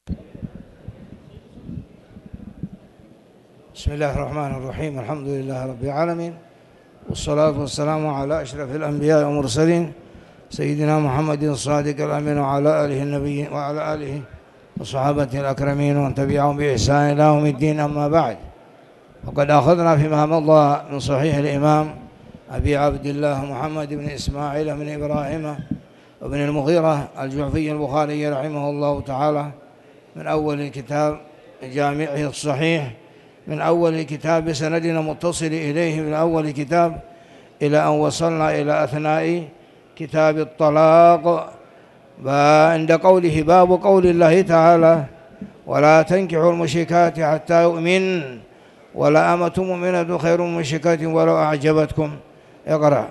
بسم الله الرحمن الرحيم. الحمد لله رب العالمين، والصلاة والسلام على أشرف الأنبياء والمرسلين سيدنا محمد الصادق الأمين وعلى آله النبي وعلى آله وصحابته الأكرمين ومن تبعهم بإحسان إلى يوم الدين. أما بعد، وقد أخذنا فيما مضى من صحيح الإمام أبي عبد الله محمد بن إسماعيل بن إبراهيم وابن المغيرة الجعفي البخاري رحمه الله تعالى من أول الكتاب جامعه الصحيح، من أول الكتاب بسندنا متصل إليه من أول الكتاب إلى أن وصلنا إلى أثناء كتاب الطلاق، عند قوله باب قول الله تعالى: ولا تنكحوا المشركات حتى يؤمن ولا أمة مؤمنة خير من مشركة ولو أعجبتكم. اقرأ.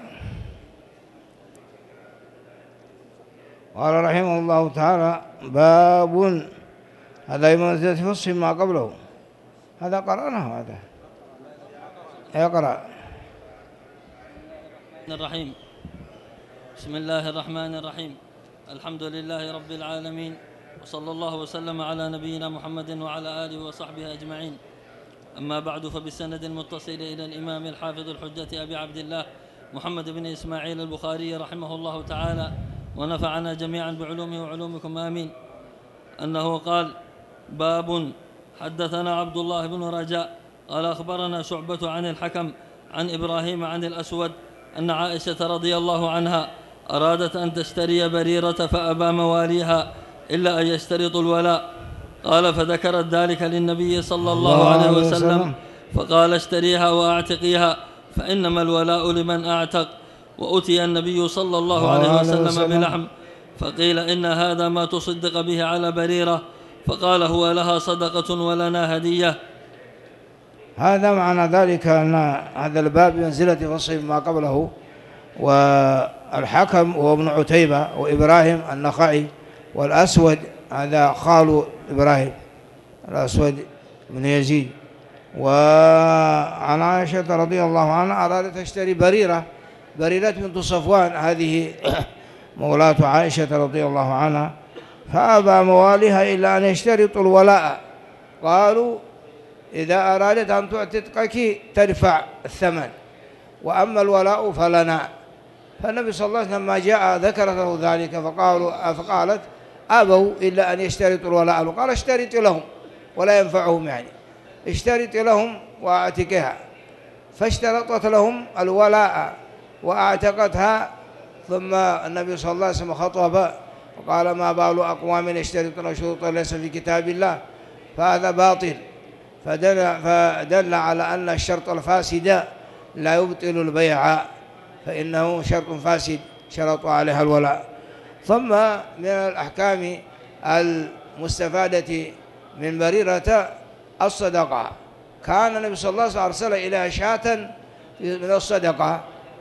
قال رحمه الله تعالى: باب، هذا بمنزلة فصل ما قبله، هذا قرأناه. هذا اقرأ. الرحيم. بسم الله الرحمن الرحيم. الحمد لله رب العالمين، وصلى الله وسلم على نبينا محمد وعلى آله وصحبه أجمعين. أما بعد، فبالسند المتصل إلى الإمام الحافظ الحجة أبي عبد الله محمد بن إسماعيل البخاري رحمه الله تعالى ونفعنا جميعا بعلومه وعلومكم آمين، أنه قال: باب، حدثنا عبد الله بن رجاء قال أخبرنا شعبة عن الحكم عن إبراهيم عن الأسود أن عائشة رضي الله عنها أرادت أن تشتري بريرة فأبى مواليها إلا أن يشترطوا الولاء. قال: فذكرت ذلك للنبي صلى الله عليه وسلم فقال: اشتريها وأعتقيها فإنما الولاء لمن أعتق. وأتي النبي صلى الله عليه وسلم بلحم فقيل: إن هذا ما تصدق به على بريرة، فقال: هو لها صدقة ولنا هدية. هذا معنى ذلك أن هذا الباب بمنزلة فصل ما قبله. والحكم هو ابن عتيبة، وإبراهيم النخعي، والأسود هذا خال إبراهيم، الأسود بن يزيد. وعن عائشة رضي الله عنها أرادت تشتري بريرة بنت صفوان، هذه مولاة عائشة رضي الله عنها، فأبى مواليها إلا أن يشترطوا الولاء. قالوا: إذا أرادت أن تعتقك تدفع الثمن، وأما الولاء فلنا. فالنبي صلى الله عليه وسلم لما جاء ذكرت له ذلك فقالت: أبوا إلا أن يشترطوا الولاء. قال: اشترط لهم ولا ينفعهم، يعني اشترط لهم وأعتقها. فاشترطت لهم الولاء وأعتقتها. ثم النبي صلى الله عليه وسلم خطب وقال: ما بال أقوام يشترطون شروطا ليس في كتاب الله، فهذا باطل. فدل على أن الشرط الفاسد لا يبطل البيع، فإنه شرط فاسد شرط عليها الولاء. ثم من الأحكام المستفادة من بريرة الصدقة، كان النبي صلى الله عليه وسلم أرسل إلى شاة من الصدقة،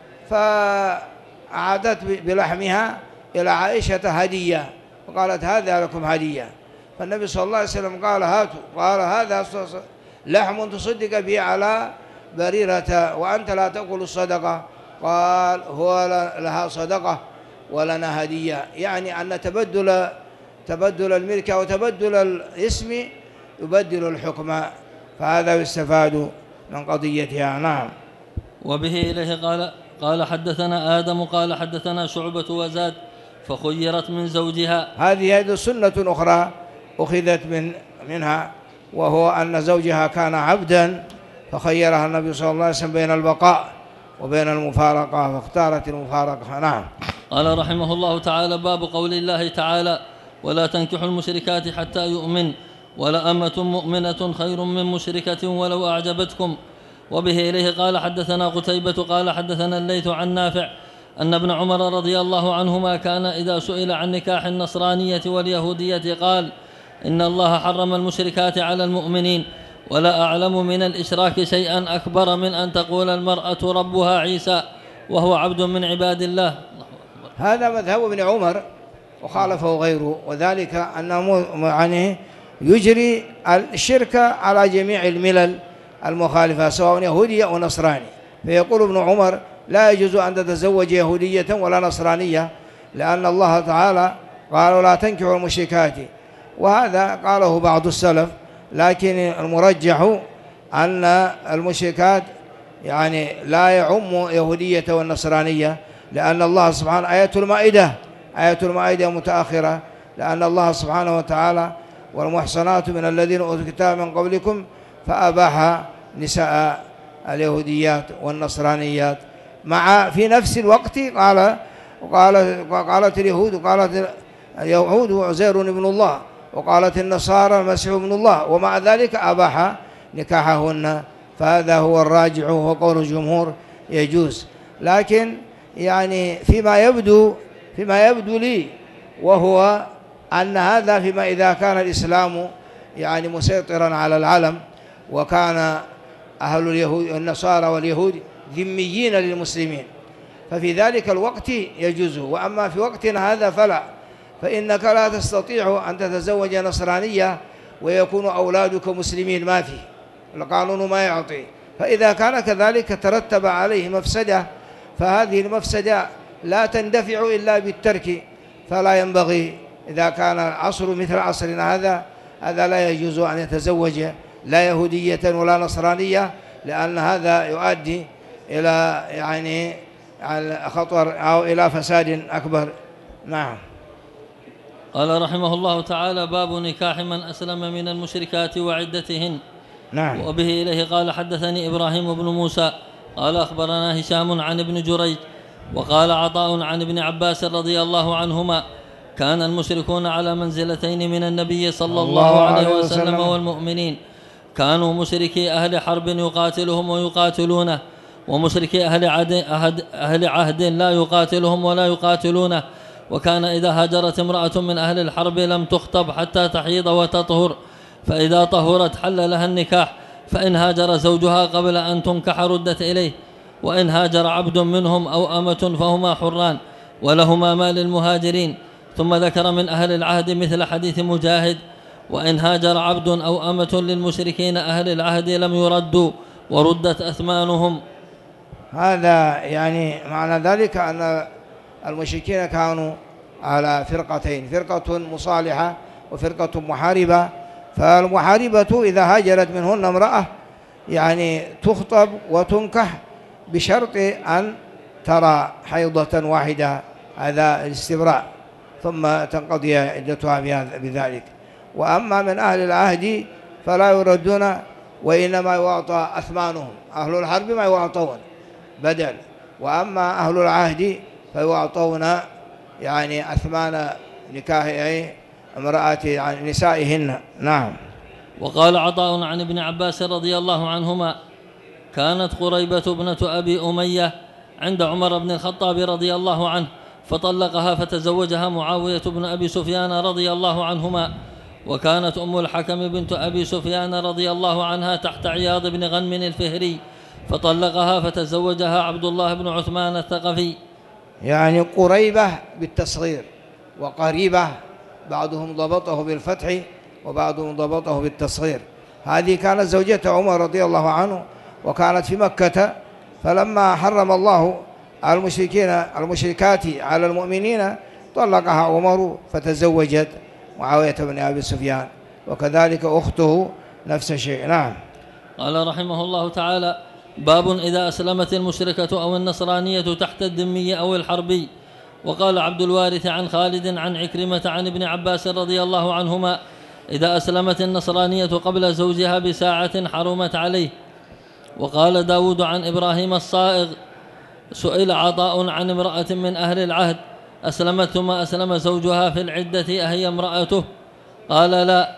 فأعادت بلحمها إلى عائشة هدية، وقالت: هذا لكم هدية. فالنبي صلى الله عليه وسلم قال: هاتوا. قال: هذا لحم تصدق به على بريرة وأنت لا تأكل الصدقة. قال: هو لها صدقة ولنا هدية، يعني أن تبدل الملك وتبدل الاسم يبدل الحكم، فهذا يستفاد من قضيتها. نعم. وبه إليه قال حدثنا آدم قال حدثنا شعبة وزاد: فخيرت من زوجها. هذه سنة أخرى أخذت منها، وهو أن زوجها كان عبدا، فخيرها النبي صلى الله عليه وسلم بين البقاء وبين المفارقة، فاختارت المفارقة. نعم. قال رحمه الله تعالى: باب قول الله تعالى: ولا تنكحوا المشركات حتى يؤمن ولا أمة مؤمنة خير من مشركة ولو أعجبتكم. وبه إليه قال حدثنا قتيبة قال حدثنا الليث عن نافع أن ابن عمر رضي الله عنهما كان إذا سئل عن نكاح النصرانية واليهودية قال: إن الله حرم المشركات على المؤمنين، ولا أعلم من الإشراك شيئا أكبر من أن تقول المرأة ربها عيسى وهو عبد من عباد الله. هذا مذهب ابن عمر وخالفه غيره، وذلك أنه يعني يجري الشرك على جميع الملل المخالفة سواء يهودية أو نصراني. فيقول ابن عمر: لا يجوز أن تتزوج يهودية ولا نصرانية، لأن الله تعالى قال: لا تنكحوا المشركات وهذا قاله بعض السلف، لكن المرجح أن المشركات يعني لا يعم يهودية والنصرانية، لأن الله سبحانه آية المائدة متأخرة، لأن الله سبحانه وتعالى والمحصنات من الذين أوتوا الكتاب من قبلكم فأباح نساء اليهوديات والنصرانيات. مع في نفس الوقت قالت اليهود وقالت اليهود عزير ابن الله، وقالت النصارى المسيح ابن الله، ومع ذلك أباح نكاحهن، فهذا هو الراجع وهو قول الجمهور يجوز. لكن يعني فيما يبدو لي وهو أن هذا فيما إذا كان الإسلام يعني مسيطرا على العالم، وكان أهل اليهود النصارى واليهود ذميين للمسلمين، ففي ذلك الوقت يجوز. وأما في وقتنا هذا فلا، فإنك لا تستطيع أن تتزوج نصرانية ويكون أولادك مسلمين، ما فيه، القانون ما يعطي. فإذا كان كذلك ترتب عليه مفسدة، فهذه المفسدة لا تندفع إلا بالترك، فلا ينبغي إذا كان عصر مثل عصرنا هذا لا يجوز أن يتزوج لا يهودية ولا نصرانية، لأن هذا يؤدي إلى يعني خطر أو إلى فساد أكبر. نعم. قال رحمه الله تعالى: باب نكاح من أسلم من المشركات وعدتهن. نعم. وبه إليه قال: حدثني إبراهيم بن موسى قال أخبرنا هشام عن ابن جريج وقال عطاء عن ابن عباس رضي الله عنهما: كان المشركون على منزلتين من النبي صلى الله عليه وسلم والمؤمنين، كانوا مشركي أهل حرب يقاتلهم ويقاتلونه، ومشركي أهل عهد لا يقاتلهم ولا يقاتلونه. وكان إذا هاجرت امرأة من أهل الحرب لم تخطب حتى تحيض وتطهر، فإذا طهرت حل لها النكاح، فإن هاجر زوجها قبل أن تنكح ردت إليه، وإن هاجر عبد منهم أو أمة فهما حران ولهما ما للمهاجرين. ثم ذكر من أهل العهد مثل حديث مجاهد: وإن هاجر عبد أو أمة للمشركين أهل العهد لم يردوا وردت أثمانهم. هذا يعني معنى ذلك أن المشركين كانوا على فرقتين، فرقة مصالحة وفرقة محاربة. فالمحاربة إذا هاجرت منهن امرأة يعني تخطب وتنكح بشرط أن ترى حيضة واحدة، هذا الاستبراء، ثم تنقضي عدتها بذلك. وأما من أهل العهد فلا يردون، وإنما يعطى أثمانهم. أهل الحرب ما يعطون بدل، وأما أهل العهد فيعطون يعني أثمان نكاح امرأة عن نسائهن. نعم. وقال عطاء عن ابن عباس رضي الله عنهما: كانت قريبة ابنة أبي أمية عند عمر بن الخطاب رضي الله عنه، فطلقها فتزوجها معاوية بن أبي سفيان رضي الله عنهما. وكانت أم الحكم بنت أبي سفيان رضي الله عنها تحت عياض بن غنم الفهري، فطلقها فتزوجها عبد الله بن عثمان الثقفي. يعني قريبة بالتصغير، وقريبة بعضهم ضبطه بالفتح وبعضهم ضبطه بالتصغير. هذه كانت زوجة عمر رضي الله عنه، وكانت في مكة، فلما حرم الله المشركات على المؤمنين طلقها عمر فتزوجت معاوية بن أبي سفيان، وكذلك أخته نفس الشيء. نعم. قال رحمه الله تعالى: باب إذا أسلمت المشركة أو النصرانية تحت الذمي أو الحربي. وقال عبد الوارث عن خالد عن عكرمة عن ابن عباس رضي الله عنهما: إذا أسلمت النصرانية قبل زوجها بساعة حرمت عليه. وقال داود عن إبراهيم الصائغ: سئل عطاء عن امرأة من أهل العهد أسلمت ثم أسلم زوجها في العدة أهي امرأته؟ قال: لا،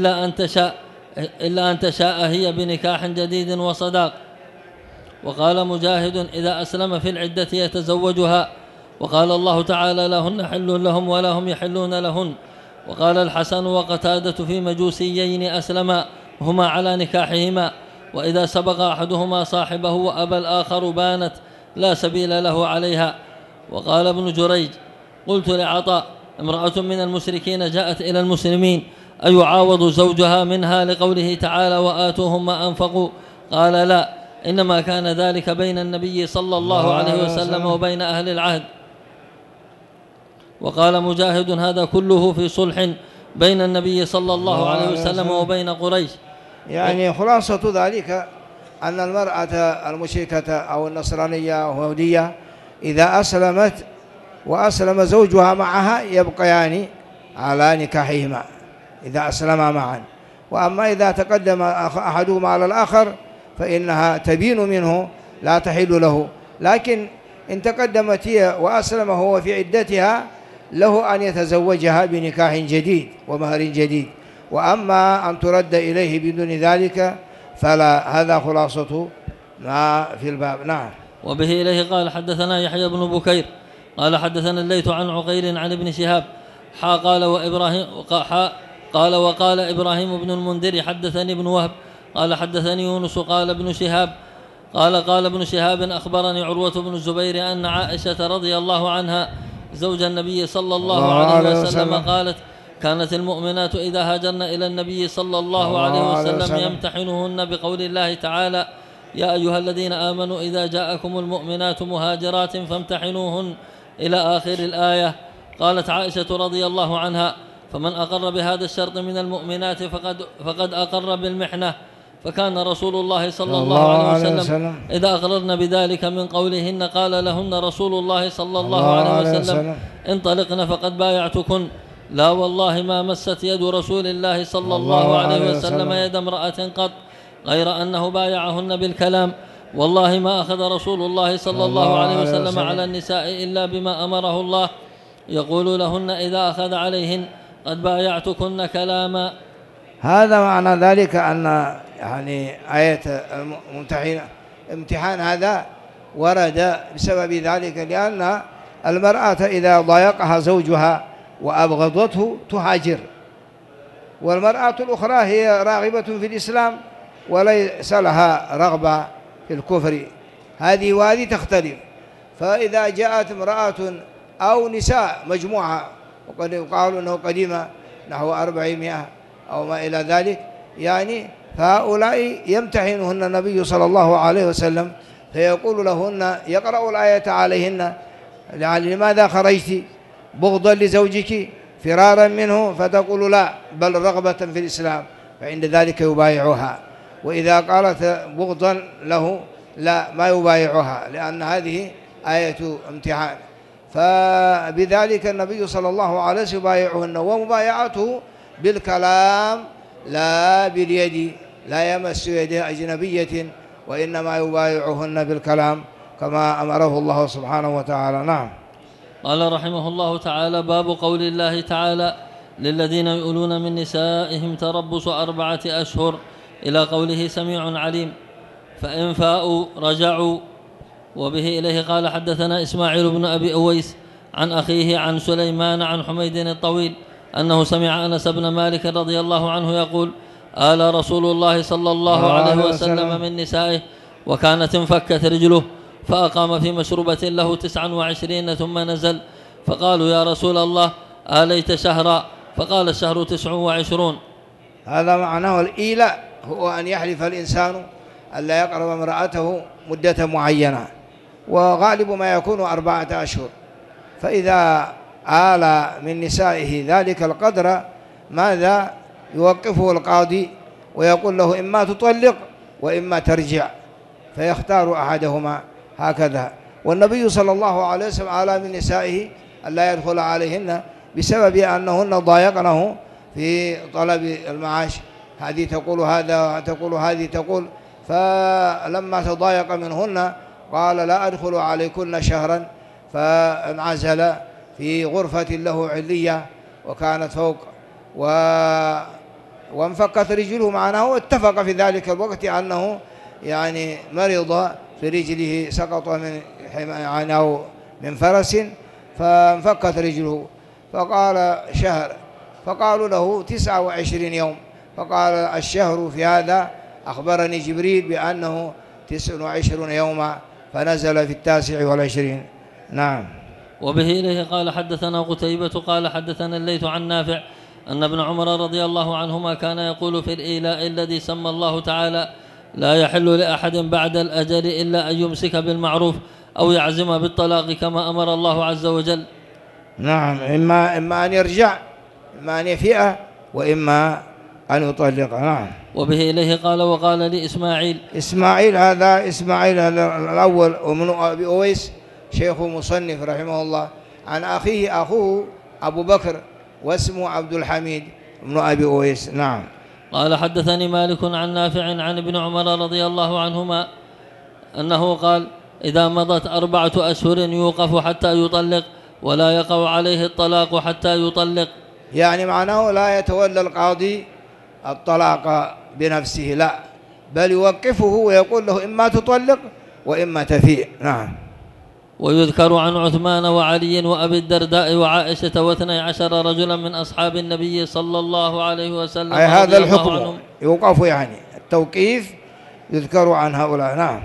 إلا أن تشاء هي بنكاح جديد وصداق. وقال مجاهد: إذا أسلم في العدة يتزوجها. وقال الله تعالى: لهن حل لهم ولا هم يحلون لهن. وقال الحسن وقتادة في مجوسيين أسلما هما على نكاحهما، وإذا سبق أحدهما صاحبه وأبى الآخر بانت لا سبيل له عليها. وقال ابن جريج: قلت لعطاء: امرأة من المشركين جاءت إلى المسلمين أيعاوض زوجها منها لقوله تعالى: وآتوهم ما أنفقوا؟ قال: لا، إنما كان ذلك بين النبي صلى الله عليه وسلم وبين أهل العهد. وقال مجاهد: هذا كله في صلح بين النبي صلى الله عليه وسلم وبين قريش. يعني خلاصة ذلك أن المرأة المشركة أو النصرانية أو اليهودية إذا أسلمت وأسلم زوجها معها يبقيان على نكاحهما إذا أسلما معا، وأما إذا تقدم أحدهما على الآخر فإنها تبين منه لا تحل له، لكن إن تقدمت هي وأسلم هو في عدتها له أن يتزوجها بنكاح جديد ومهر جديد، وأما أن ترد إليه بدون ذلك فلا. هذا خلاصة ما في الباب. نعم. وبه إليه قال حدثنا يحيى بن بكير قال حدثنا الليث عن عقيل عن ابن شهاب قال وقال إبراهيم بن المنذر حدثني ابن وهب قال حدثني يونس قال ابن شهاب قال ابن شهاب أخبرني عروة بن الزبير أن عائشة رضي الله عنها زوج النبي صلى الله عليه وسلم قالت كانت المؤمنات إذا هاجرن إلى النبي صلى الله عليه وسلم يمتحنهن بقول الله تعالى يا أيها الذين آمنوا إذا جاءكم المؤمنات مهاجرات فامتحنوهن إلى آخر الآية. قالت عائشة رضي الله عنها فمن أقر بهذا الشرط من المؤمنات فقد أقر بالمحنة، فكان رسول الله صلى الله عليه وسلم إذا أقررن بذلك من قولهن قال لهن رسول الله صلى الله عليه وسلم انطلقن فقد بايعتكن، لا والله ما مست يد رسول الله صلى الله عليه وسلم يد امرأة قط غير أنه بايعهن بالكلام، والله ما أخذ رسول الله صلى الله عليه وسلم على النساء إلا بما أمره الله يقول لهن إذا أخذ عليهن قد بايعتكن كلاما. هذا معنى ذلك أن يعني آية امتحان هذا ورد بسبب ذلك، لأن المرأة إذا ضايقها زوجها وأبغضته تهاجر، والمرأة الأخرى هي راغبة في الإسلام وليس لها رغبة في الكفر، هذه وهذه تختلف. فإذا جاءت امرأة أو نساء مجموعة وقد يقال أنه قديمة نحو 400 أو ما إلى ذلك، يعني فهؤلاء يمتحنهن النبي صلى الله عليه وسلم فيقول لهن يقرأ الآية عليهن لماذا خرجت بغضا لزوجك فرارا منه، فتقول لا بل رغبة في الإسلام، فعند ذلك يبايعها. وإذا قالت بغضا له لا ما يبايعها، لأن هذه آية امتحان. فبذلك النبي صلى الله عليه وسلم يبايعهن، ومبايعته بالكلام لا باليد، لا يمس يد أجنبية، وإنما يبايعهن بالكلام كما أمره الله سبحانه وتعالى. نعم. قال رحمه الله تعالى باب قول الله تعالى للذين يؤلون من نسائهم تربص 4 أشهر إلى قوله سميع عليم، فإن فاءوا رجعوا. وبه إليه قال حدثنا إسماعيل بن أبي أويس عن أخيه عن سليمان عن حميد الطويل أنه سمع أنس بن مالك رضي الله عنه يقول آل رسول الله صلى الله عليه وسلم من نسائه وكانت انفكت رجله، فأقام في مشروبة له 29 ثم نزل، فقالوا يا رسول الله آليت شهرا؟ فقال الشهر 29. هذا معناه الإيلاء، هو أن يحلف الإنسان ألا يقرب امرأته مدة معينة، وغالب ما يكون 4 أشهر، فإذا آل من نسائه ذلك القدر ماذا يوقفه القاضي ويقول له إما تطلق وإما ترجع، فيختار أحدهما هكذا. والنبي صلى الله عليه وسلم آل من نسائه ألا يدخل عليهن بسبب أنهن ضايقنه في طلب المعاش، هذه تقول هذا تقول هذه تقول، فلما تضايق منهن قال لا أدخل عليكن شهرا، فانعزل في غرفة له علية وكانت فوق وانفكت رجله معناه، واتفق في ذلك الوقت أنه يعني مرض في رجله، سقط من فرس فانفكت رجله، فقال شهر، فقالوا له 29 يوم، فقال الشهر في هذا أخبرني جبريل بأنه 29 يوما، فنزل في 29. نعم. وبه إليه قال حدثنا قتيبة قال حدثنا الليث عن نافع أن ابن عمر رضي الله عنهما كان يقول في الإيلاء الذي سمى الله تعالى لا يحل لأحد بعد الأجل إلا أن يمسك بالمعروف أو يعزم بالطلاق كما أمر الله عز وجل. نعم، إما أن يرجع إما أن يفيئه وإما أن يطلقه. نعم. وبه إليه قال وقال لي إسماعيل هذا الأول ومن أبي أويس شيخ مصنف رحمه الله، عن أخوه أبو بكر واسمه عبد الحميد بن أبي أويس. نعم. قال حدثني مالك عن نافع عن ابن عمر رضي الله عنهما أنه قال إذا مضت 4 أشهر يوقف حتى يطلق ولا يقع عليه الطلاق حتى يطلق. يعني معناه لا يتولى القاضي الطلاق بنفسه، لا، بل يوقفه ويقول له إما تطلق وإما تفيء. نعم. ويذكر عن عثمان وعلي وأبي الدرداء وعائشة و12 رجلا من أصحاب النبي صلى الله عليه وسلم أي هذا الحكم يوقف، يعني التوقيف يذكر عن هؤلاء. نعم.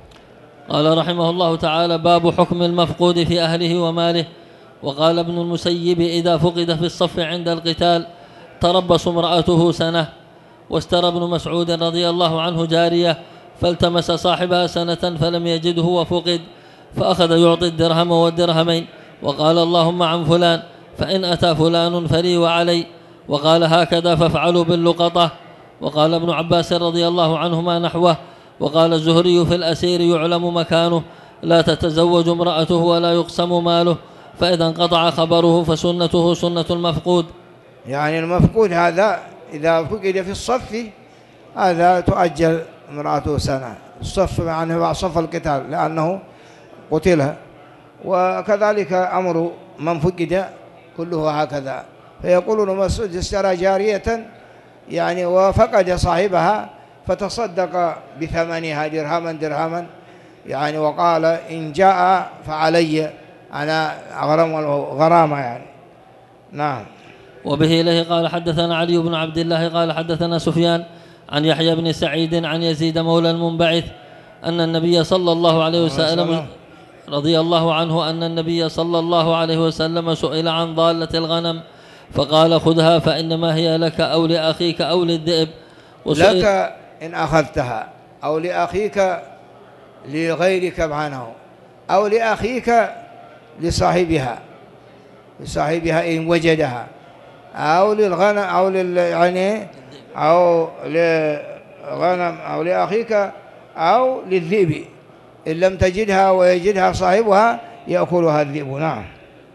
قال رحمه الله تعالى باب حكم المفقود في أهله وماله. وقال ابن المسيب إذا فقد في الصف عند القتال تربص امرأته سنة. واشترى ابن مسعود رضي الله عنه جارية فالتمس صاحبها سنة فلم يجده وفقد، فأخذ يعطي الدرهم والدرهمين وقال اللهم عن فلان، فإن أتى فلان فلي وعلي، وقال هكذا فافعلوا باللقطة. وقال ابن عباس رضي الله عنهما نحوه. وقال الزهري في الأسير يعلم مكانه لا تتزوج امرأته ولا يقسم ماله، فإذا انقطع خبره فسنته سنة المفقود. يعني المفقود هذا إذا فقد في الصف هذا تؤجل امرأته سنة، الصف يعني صف القتال لأنه قتلها، وكذلك أمر من فقد كله هكذا. فيقول ابن مسعود اشترى جارية يعني وفقد صاحبها فتصدق بثمنها درهما يعني، وقال إن جاء فعلي أنا غرامة يعني. نعم. وبه إليه قال حدثنا علي بن عبد الله قال حدثنا سفيان عن يحيى بن سعيد عن يزيد مولى المنبعث أن النبي صلى الله عليه وسلم رضي الله عنه أن النبي صلى الله عليه وسلم سئل عن ضالة الغنم فقال خذها فإنما هي لك أو لأخيك أو للذئب. لك إن أخذتها أو لأخيك لغيرك معناه، أو لأخيك لصاحبها إن وجدها، أو للغنم أو يعني أو لغنم أو لأخيك أو للذئب إن لم تجدها ويجدها صاحبها يأكلها الذئب. نعم.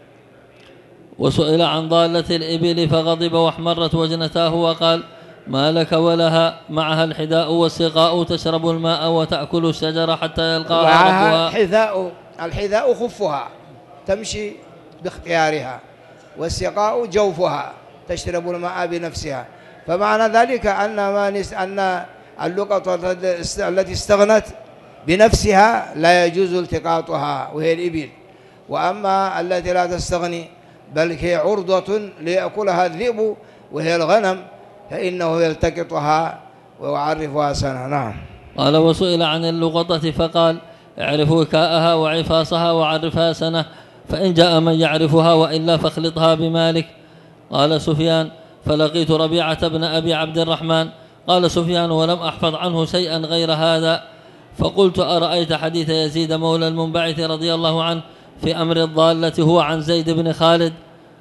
وسئل عن ضالة الإبل فغضب واحمرت وجنتاه وقال ما لك ولها معها الحذاء والسقاء تشرب الماء وتأكل الشجر حتى يلقاها ربها. الحذاء خفها تمشي باختيارها، والسقاء جوفها تشرب الماء بنفسها. فمعنى ذلك أن اللقطة التي استغنت بنفسها لا يجوز التقاطها وهي الإبل، وأما التي لا تستغني بل هي عرضة ليأكلها الذئب وهي الغنم فإنه يلتقطها ويعرفها سنة. نعم. قال وسئل عن اللقطة فقال اعرف وكاءها وعفاصها وعرفها سنة، فإن جاء من يعرفها وإلا فاخلطها بمالك. قال سفيان فلقيت ربيعة بن أبي عبد الرحمن. قال سفيان ولم أحفظ عنه شيئا غير هذا. فقلت أرأيت حديث يزيد مولى المنبعث رضي الله عنه في أمر الضالة هو عن زيد بن خالد؟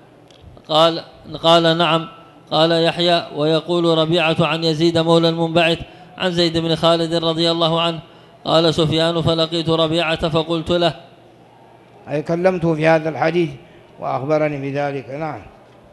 قال نعم. قال يحيى ويقول ربيعة عن يزيد مولى المنبعث عن زيد بن خالد رضي الله عنه. قال سفيان فلقيت ربيعة فقلت له أي كلمته في هذا الحديث وأخبرني بذلك. نعم.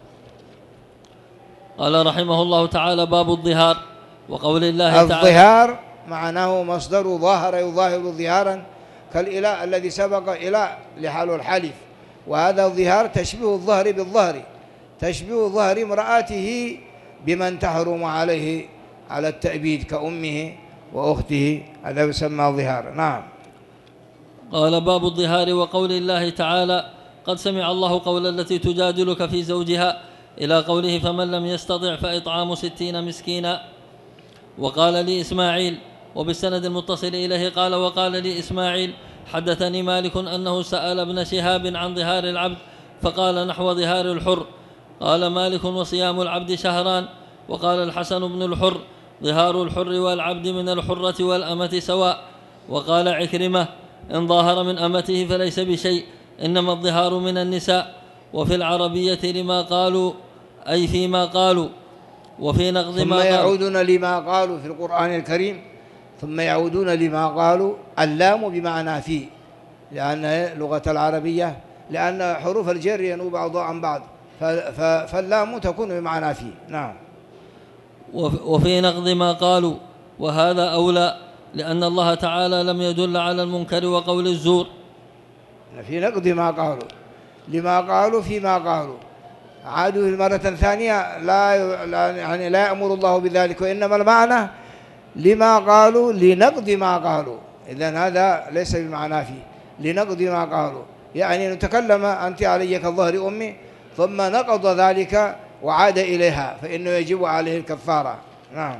قال رحمه الله تعالى باب الظهار. وقول الله تعالى الظهار معناه مصدر ظاهر يظاهر ظهارا كالإلاء الذي سبق إلاء لحال الحلف، وهذا الظهار تشبيه الظهر بالظهر، تشبيه ظهر امرأته بمن تحرم عليه على التأبيد كأمه وأخته، هذا يسمى ظهار. نعم. قال باب الظهار. وقول الله تعالى قد سمع الله قول التي تجادلك في زوجها إلى قوله فمن لم يستطع فإطعام 60 مسكينا. وقال لي إسماعيل وبالسند المتصل إليه قال وقال لي إسماعيل حدثني مالك أنه سأل ابن شهاب عن ظهار العبد فقال نحو ظهار الحر. قال مالك وصيام العبد شهران. وقال الحسن بن الحر ظهار الحر والعبد من الحرة والأمة سواء. وقال عكرمة إن ظاهر من أمته فليس بشيء إنما الظهار من النساء. وفي العربية لما قالوا أي فيما قالوا. وفي نقض ثم ما قالوا يعودون لما قالوا في القرآن الكريم، ثم يعودون لما قالوا. اللام بمعنى في، لأن لغة العربية، لأن حروف الجر ينوب بعضها عن بعض، فاللام تكون بمعنى في. نعم. وفي نقض ما قالوا، وهذا أولى، لأن الله تعالى لم يدل على المنكر وقول الزور. في نقض ما قالوا لما قالوا فيما قالوا، عادوا مرة ثانية يعني لا يأمر الله بذلك، وإنما المعنى لما قالوا لنقض ما قالوا. إذن هذا ليس بمعنى فيه، لنقض ما قالوا، يعني نتكلم أنت علي كظهر أمي ثم نقض ذلك وعاد إليها، فإنه يجب عليه الكفارة. نعم.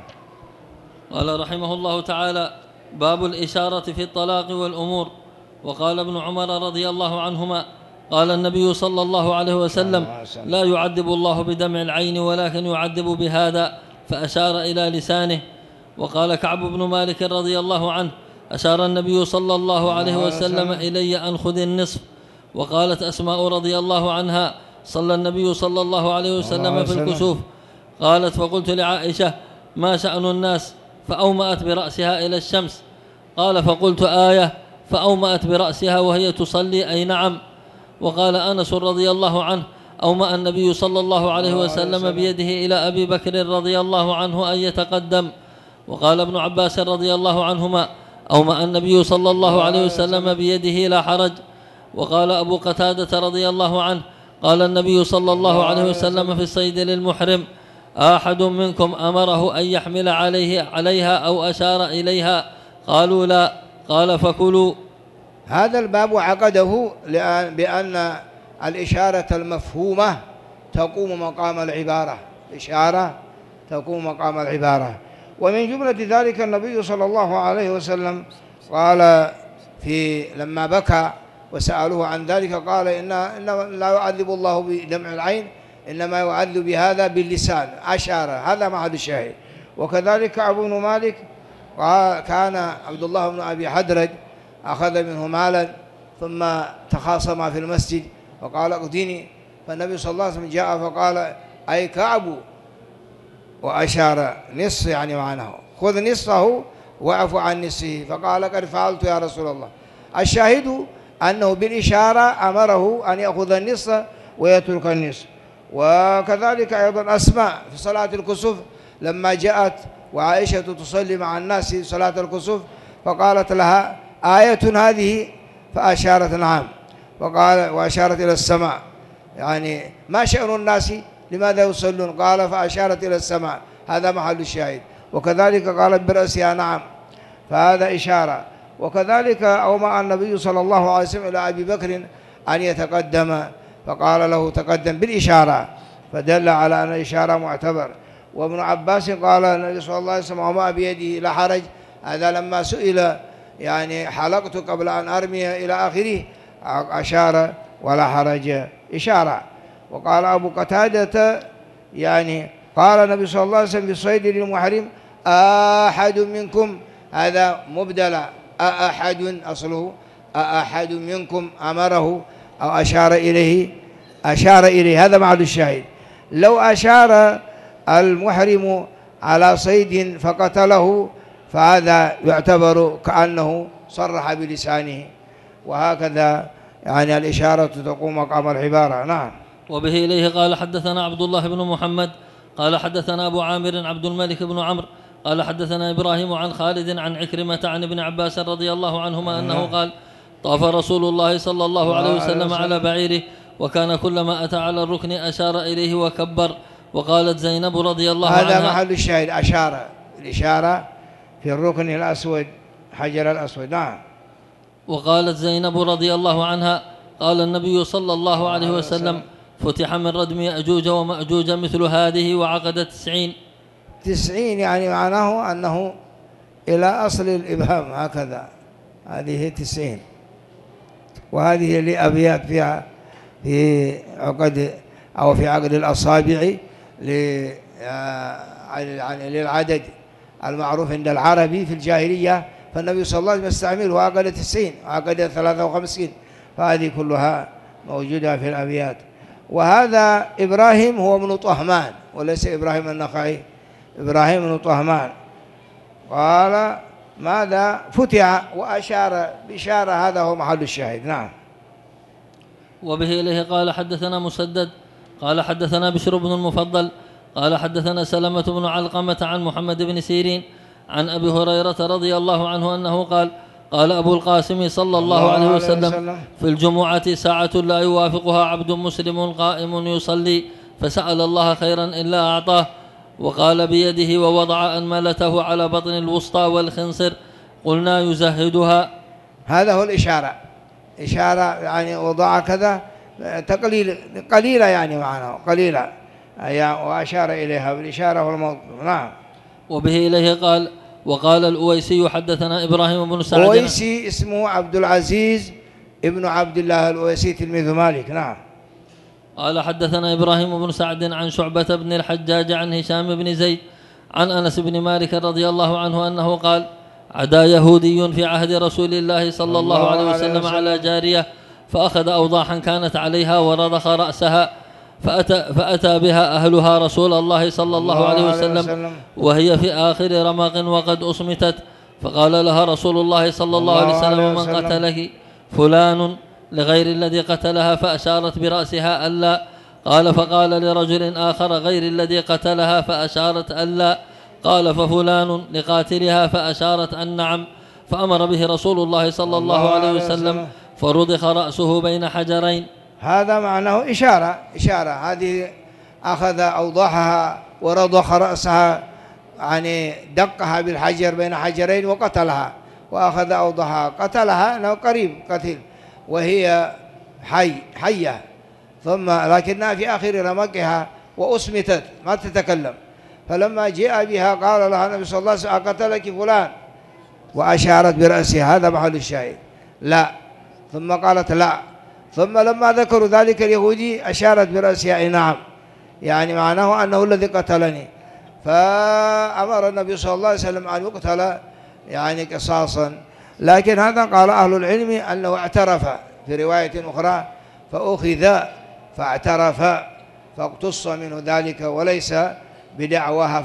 قال رحمه الله تعالى: باب الإشارة في الطلاق والأمور. وقال ابن عمر رضي الله عنهما: قال النبي صلى الله عليه وسلم: لا يعذب الله بدمع العين ولكن يعذب بهذا، فأشار إلى لسانه. وقال كعب بن مالك رضي الله عنه: أشار النبي صلى الله عليه وسلم إلي أن خذ النصف. وقالت أسماء رضي الله عنها: صلى النبي صلى الله عليه وسلم في الكسوف. قالت: فقلت لعائشة: ما شأن الناس؟ فأومأت برأسها إلى الشمس. قال: فقلت: آية. فأومأت برأسها وهي تصلي، أي نعم. وقال أنس رضي الله عنه: أومأ النبي صلى الله عليه وسلم بيده إلى أبي بكر رضي الله عنه أن يتقدم. وقال ابن عباس رضي الله عنهما: أومأ النبي صلى الله عليه وسلم بيده لا حرج. وقال أبو قتادة رضي الله عنه: قال النبي صلى الله عليه وسلم في الصيد للمحرم: أحد منكم أمره أن يحمل عليها أو أشار إليها؟ قالوا: لا. قال: فكلوا. هذا الباب عقده بأن الإشارة المفهومة تقوم مقام العبارة، الإشارة تقوم مقام العبارة. ومن جملة ذلك النبي صلى الله عليه وسلم قال لما بكى وسألوه عن ذلك، قال إن لا يعذب الله بدمع العين، إنما يعذب بهذا باللسان، أشار. هذا محل الشاهد. وكذلك كعب بن مالك كان عبد الله بن أبي حدرج أخذ منه مالا، ثم تخاصما في المسجد فقال: اقضني. فالنبي صلى الله عليه وسلم جاء فقال: أي كعب، وأشار نصف، يعني معناه خذ نصفه واعف عن نصفه. فقال: قد فعلت يا رسول الله. الشاهد أنه بالإشارة أمره أن يأخذ النصف ويترك النصف. وكذلك أيضا أسماء في صلاة الكسوف لما جاءت وعائشة تصلي مع الناس في صلاة الكسوف، فقالت لها: آية هذه؟ فأشارت: نعم. وأشارت إلى السماء، يعني ما شأن الناس لماذا يصلون؟ قال: فأشارت إلى السماء. هذا محل الشاهد. وكذلك قالت برأسها: نعم، فهذا إشارة. وكذلك أومأ النبي صلى الله عليه وسلم إلى أبي بكر أن يتقدم، فقال له: تقدم، بالإشارة، فدل على أن الإشارة معتبر. وابن عباس قال النبي صلى الله عليه وسلم: وما بيده لا حرج. هذا لما سئل يعني حلقت قبل أن أرمي إلى آخره، أشار ولا حرج، إشارة. وقال أبو قتادة يعني قال النبي صلى الله عليه وسلم في الصيد للمحرم: أحد منكم، هذا مبدلة، أحد أصله، أحد منكم أمره أو أشار إليه، هذا محل الشاهد. لو أشار المحرم على صيد فقتله فهذا يعتبر كأنه صرح بلسانه، وهكذا يعني الإشارة تقوم مقام العبارة. نعم. وبه إليه قال: حدثنا عبد الله بن محمد قال: حدثنا أبو عامر عبد الملك بن عمرو قال: حدثنا إبراهيم عن خالد عن عكرمة عن ابن عباس رضي الله عنهما أنه قال: طاف رسول الله صلى الله عليه وسلم على بعيره، وكان كلما أتى على الركن أشار إليه وكبر. وقالت زينب رضي الله عنها: هذا محل الشاهد، أشار، الإشارة في الركن الأسود، حجر الأسود. نعم. وقالت زينب رضي الله عنها: قال النبي صلى الله عليه وسلم: فتح من ردم يأجوج ومأجوج مثل هذه وعقد 90. يعني معناه أنه إلى أصل الإبهام، هكذا، هذه 90. وهذه لأبيات فيها في عقد أو في عقد الأصابع للعدد المعروف عند العربي في الجاهلية، فالنبي صلى الله عليه وسلم يستعمله وعقد 90 وعقد 53، فهذه كلها موجودة في الأبيات. وهذا إبراهيم هو ابن طهمان وليس إبراهيم النخعي، إبراهيم بن طهمان. قال ماذا فتح وأشار بإشارة، هذا هو محل الشاهد. نعم. وبه إليه قال حدثنا مسدد قال حدثنا بشر بن المفضل قال حدثنا سلمة بن علقمة عن محمد بن سيرين عن أبي هريرة رضي الله عنه أنه قال قال أبو القاسم صلى الله عليه وسلم في الجمعة ساعة لا يوافقها عبد مسلم قائم يصلي فسأل الله خيرا إلا أعطاه، وقال بيده ووضع أنملته على بطن الوسطى والخنصر، قلنا يزهدها. هذا هو الإشارة، إشارة يعني وضع كذا تقليل قليلة، يعني معناه قليلة، وأشار إليها بالإشارة والموضوع. نعم. وبه إليه قال وقال الأويسي حدثنا إبراهيم بن سعد. الأويسي اسمه عبد العزيز ابن عبد الله الأويسي تلميذ مالك. نعم. قال حدثنا إبراهيم بن سعد عن شعبة بن الحجاج عن هشام بن زيد عن أنس بن مالك رضي الله عنه أنه قال عدا يهودي في عهد رسول الله صلى الله عليه وسلم على جارية فأخذ أوضاحا كانت عليها ورضخ رأسها فأتى بها أهلها رسول الله صلى الله عليه وسلم وهي في آخر رمق وقد أصمتت، فقال لها رسول الله صلى الله عليه وسلم من قتله؟ فلان، لغير الذي قتلها، فأشارت برأسها ألا. قال فقال لرجل آخر غير الذي قتلها فأشارت ألا. قال ففلان لقاتلها فأشارت أن نعم. فأمر به رسول الله صلى الله عليه وسلم فرضخ رأسه بين حجرين. هذا معناه إشارة هذه أخذ أوضاحها ورضخ رأسها، يعني دقها بالحجر بين حجرين وقتلها، وأخذ أوضاحها قتلها أنه قريب قتل وهي حية، ثم لكنها في آخر رمقها وأصمتت ما تتكلم، فلما جاء بها قال لها النبي صلى الله عليه وسلم أقتلك فلان، وأشارت برأسها، هذا محل الشاهد. لا، ثم قالت لا، ثم لما ذكروا ذلك اليهودي أشارت برأسها أي نعم، يعني معناه أنه الذي قتلني. فأمر النبي صلى الله عليه وسلم أن يقتل يعني قصاصا، لكن هذا قال أهل العلم أنه اعترف في رواية أخرى فأخذ فاعترف فاقتص منه ذلك، وليس بدعواها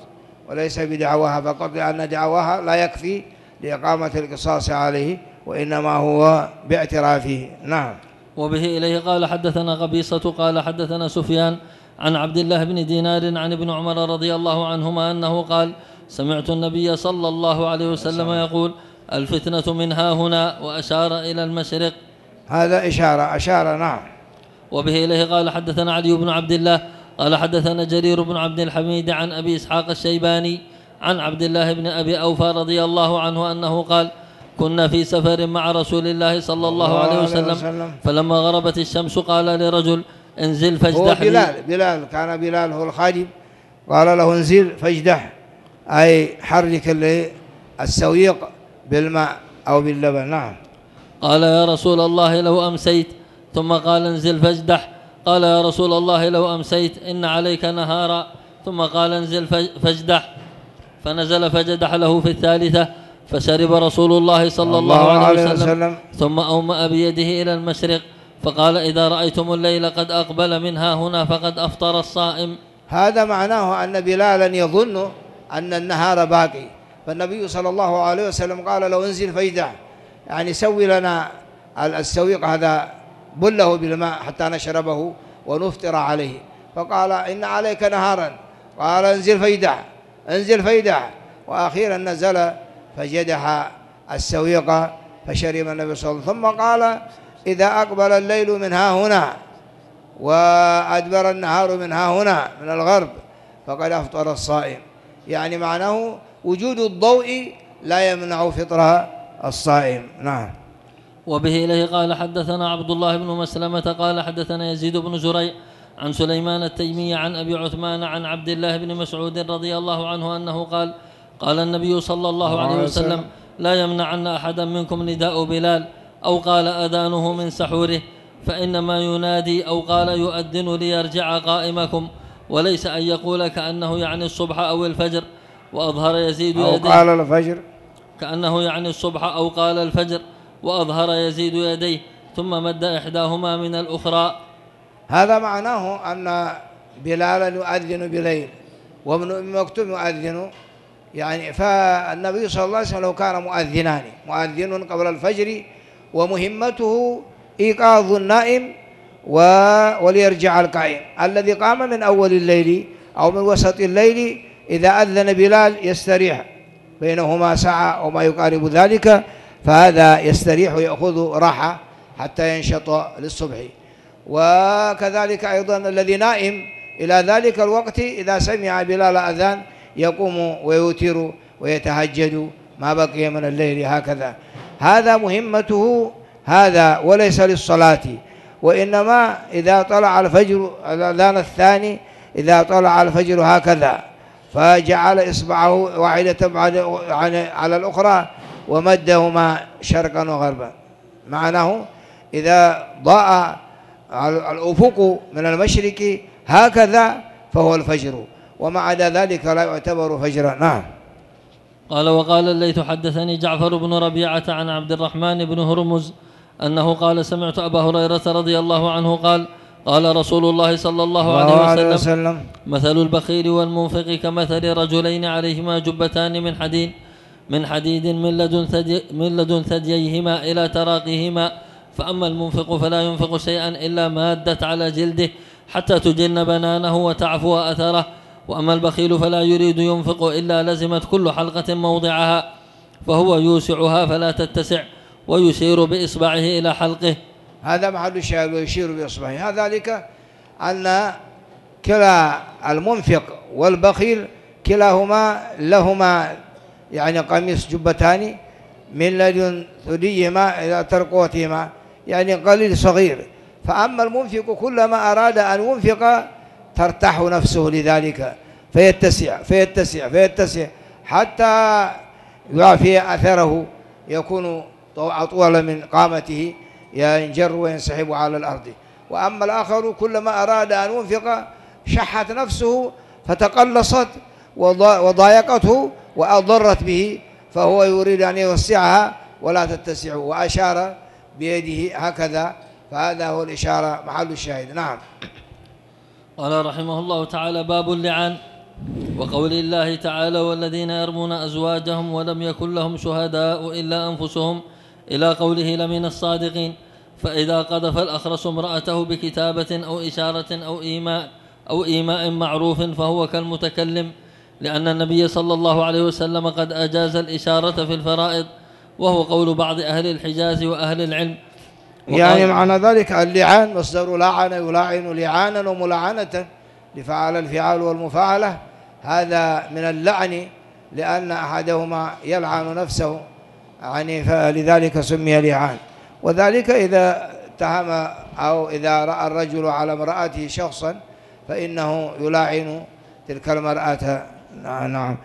فقط، لأن دعواها لا يكفي لإقامة القصاص عليه، وإنما هو باعترافه. نعم. وبه إليه قال حدثنا قبيصة قال حدثنا سفيان عن عبد الله بن دينار عن ابن عمر رضي الله عنهما أنه قال سمعت النبي صلى الله عليه وسلم يقول الفتنة من ها هنا، وأشار إلى المشرق. هذا أشار. نعم. وبه إليه قال حدثنا علي بن عبد الله قال حدثنا جرير بن عبد الحميد عن أبي إسحاق الشيباني عن عبد الله بن أبي أوفى رضي الله عنه أنه قال كنا في سفر مع رسول الله صلى الله عليه وسلم فلما غربت الشمس قال لرجل انزل فاجدح لي. بلال كان بلال هو الخادم، قال له انزل فاجدح، أي حرك السويق بالماء أو باللبن. نعم. قال يا رسول الله لو أمسيت، ثم قال انزل فاجدح. قال يا رسول الله لو أمسيت إن عليك نهارا، ثم قال انزل فاجدح. فنزل فجدح له في الثالثة، فشرب رسول الله صلى الله عليه وسلم ثم أومأ بيده إلى المشرق فقال إذا رأيتم الليل قد أقبل منها هنا فقد أفطر الصائم. هذا معناه أن بلالا يظن أن النهار باقي، فالنبي صلى الله عليه وسلم قال لو انزل فاجدح، يعني سوي لنا السويق هذا بله بالماء حتى نشربه ونفطر عليه، فقال إن عليك نهارا، قال انزل فاجدح، وأخيرا نزل فجدح السويق فشرب النبي صلى الله عليه وسلم، ثم قال إذا أقبل الليل من ها هنا وأدبر النهار من ها هنا من الغرب فقد أفطر الصائم، يعني معناه وجود الضوء لا يمنع فطر الصائم. نعم. وبه إليه قال حدثنا عبد الله بن مسلمة قال حدثنا يزيد بن زريع عن سليمان التيمي عن أبي عثمان عن عبد الله بن مسعود رضي الله عنه أنه قال قال النبي صلى الله عليه وسلم لا يمنعن أحدا منكم نداء بلال أو قال أذانه من سحوره، فإنما ينادي أو قال يؤذن ليرجع قائمكم، وليس أن يقول كأنه يعني الصبح أو الفجر. وأظهر يزيد أو قال الفجر كأنه يعني الصبح أو قال الفجر، وأظهر يزيد يديه ثم مد إحداهما من الأخرى. هذا معناه أن بلالا يؤذن بليل وابن أم مكتوم يؤذن، يعني فالنبي صلى الله عليه وسلم كان مؤذنان، مؤذن قبل الفجر ومهمته إيقاظ النائم وليرجع القائم. الذي قام من أول الليل أو من وسط الليل إذا أذن بلال يستريح، بينهما ساعة أو ما يقارب ذلك، فهذا يستريح ويأخذ راحة حتى ينشط للصبح. وكذلك أيضا الذي نائم إلى ذلك الوقت إذا سمع بلال أذان يقوم ويوتر ويتهجد ما بقي من الليل، هكذا. هذا مهمته هذا، وليس للصلاة، وإنما إذا طلع الفجر، الأذان الثاني إذا طلع الفجر هكذا فجعل إصبعه واحدة على الأخرى ومدهما شرقا وغربا، معناه إذا ضاء الأفق من المشرق هكذا فهو الفجر، وما عدا ذلك لا يعتبر فجرا. نعم. قال وقال الليث حدثني جعفر بن ربيعة عن عبد الرحمن بن هرمز أنه قال سمعت أبا هريرة رضي الله عنه قال قال رسول الله صلى الله عليه وسلم مثل البخيل والمنفق كمثل رجلين عليهما جبتان من حديد من لدن ثدييهما إلى تراقيهما، فأما المنفق فلا ينفق شيئا إلا مادت على جلده حتى تجن بنانه وتعفو أثره، وأما البخيل فلا يريد ينفق إلا لزمت كل حلقة موضعها، فهو يوسعها فلا تتسع ويشير بإصبعه إلى حلقه. هذا محل الشاهد، ويشير بإصبعه. ذلك أن كلا المنفق والبخيل كلاهما لهما يعني قميص جبتان من لدن ثديهما إلى ترقوتهما، يعني قليل صغير. فأما المنفق كلما أراد أن ينفق ترتاح نفسه لذلك فيتسع فيتسع فيتسع حتى يعفي أثره، يكون أطول من قامته، ينجر وينسحب على الأرض. وأما الآخر كلما أراد أن ينفق شحت نفسه فتقلصت وضايقته وأضرت به، فهو يريد أن يوسعها ولا تتسع، وأشار بيده هكذا، فهذا هو الإشارة محل الشاهد. نعم. قال رحمه الله تعالى باب اللعان، وقول الله تعالى والذين يرمون أزواجهم ولم يكن لهم شهداء إلا أنفسهم إلى قوله لمن الصادقين، فإذا قذف الأخرس امرأته بكتابة أو إشارة أو إيماء معروف فهو كالمتكلم، لأن النبي صلى الله عليه وسلم قد أجاز الإشارة في الفرائض، وهو قول بعض أهل الحجاز وأهل العلم. يعني معنى ذلك اللعان مصدر لعن يلاعن لعانا وملاعنة لفعل الفعال والمفاعلة، هذا من اللعن لأن أحدهما يلعن نفسه، يعني فلذلك سمي لعان. وذلك إذا اتهم أو إذا رأى الرجل على امرأته شخصا فإنه يلاعن تلك المرأة. نعم.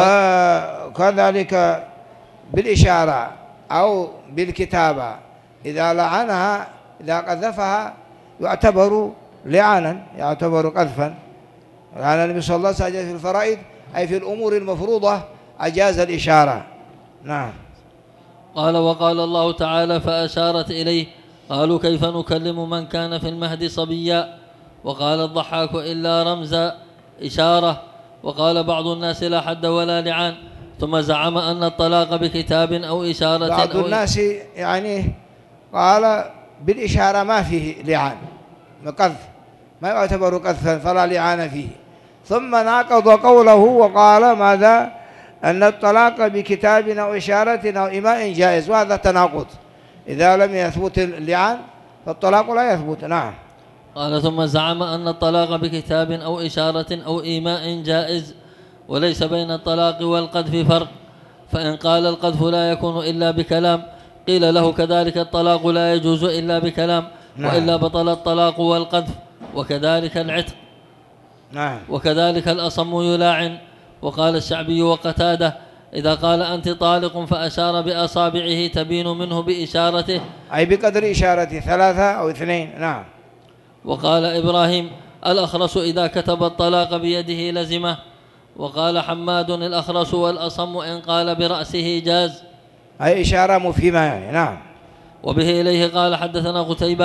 وكذلك بالإشارة أو بالكتابة إذا لعنها إذا قذفها يعتبر لعانا، يعتبر قذفا. لأن النبي صلى الله عليه وسلم في الفرائض أي في الأمور المفروضة أجاز الإشارة. نعم. قال وقال الله تعالى فأشارت إليه قالوا كيف نكلم من كان في المهد صبيا، وقال الضحاك إلا رمز إشارة، وقال بعض الناس لا حد ولا لعان، ثم زعم أن الطلاق بكتاب أو إشارة. بعض الناس يعني قال بالإشارة ما فيه لعان، قذف ما يعتبر قذفا فلا لعان فيه، ثم ناقض قوله وقال ماذا أن الطلاق بكتاب أو إشارة أو إيماء جائز، وهذا تناقض. إذا لم يثبت اللعان فالطلاق لا يثبت. نعم. قال ثم زعم أن الطلاق بكتاب أو إشارة أو إيماء جائز، وليس بين الطلاق والقذف فرق، فإن قال القذف لا يكون إلا بكلام قيل له كذلك الطلاق لا يجوز إلا بكلام. نعم. وإلا بطل الطلاق والقذف، وكذلك العتق. نعم. وكذلك الأصم يلاعن. وقال الشعبي وقتاده إذا قال أنت طالق فأشار بأصابعه تبين منه بإشارته، أي بقدر إشارته 3 أو 2. نعم. وقال إبراهيم الأخرس إذا كتب الطلاق بيده لزمه. وقال حماد الأخرس والأصم إن قال برأسه جاز، أي إشارة مفهمة يعني. نعم. وبه إليه قال حدثنا قتيبة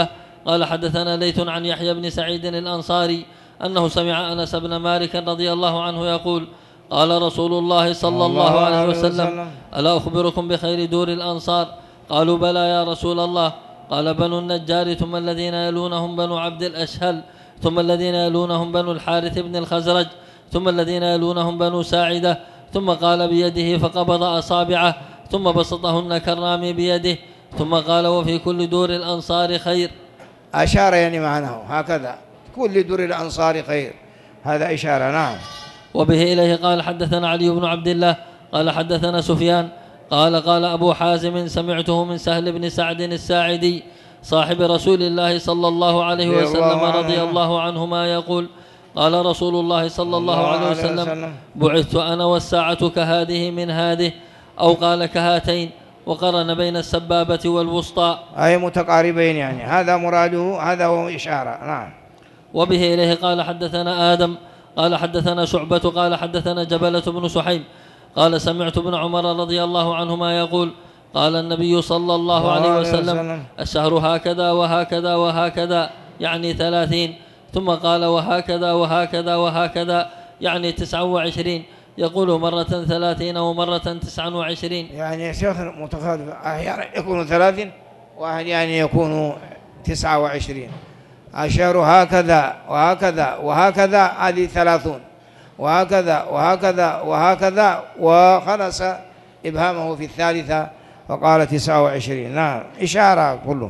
قال حدثنا ليث عن يحيى بن سعيد الأنصاري أنه سمع أنس بن مالك رضي الله عنه يقول قال رسول الله صلى الله عليه وسلم ألا أخبركم بخير دور الأنصار؟ قالوا بلى يا رسول الله. قال بنو النجار ثم الذين يلونهم بنو عبد الأشهل ثم الذين يلونهم بنو الحارث بن الخزرج ثم الذين يلونهم بنو ساعدة. ثم قال بيده فقبض أصابعه ثم بسطهن كالرامي بيده ثم قال وفي كل دور الأنصار خير. أشار يعني معناه هكذا كل دور الأنصار خير، هذا إشارة. نعم. وبه إليه قال حدثنا علي بن عبد الله قال حدثنا سفيان قال أبو حازم سمعته من سهل بن سعد الساعدي صاحب رسول الله صلى الله عليه وسلم رضي الله عنهما يقول قال رسول الله صلى الله عليه وسلم بعثت أنا والساعة كهذه من هذه، أو قال كهاتين، وقرن بين السبابة والوسطى أي متقاربين، يعني هذا مراده، هذا هو إشارة. نعم. وبه إليه قال حدثنا آدم قال حدثنا شعبة قال حدثنا جبلة بن سحيم قال سمعت ابن عمر رضي الله عنهما يقول قال النبي صلى الله عليه وسلم الشهر هكذا وهكذا وهكذا يعني 30، ثم قال وهكذا وهكذا وهكذا يعني 29، يقول مرة 30 ومرة 29. يعني يا شيخ متخالف، أحيانا يكون 30 وأحيانا يكون 29. الشهر هكذا وهكذا وهكذا هذه 30، وهكذا وهكذا وهكذا، وخلص إبهامه في الثالثة فقال 29. نعم، إشارة كله.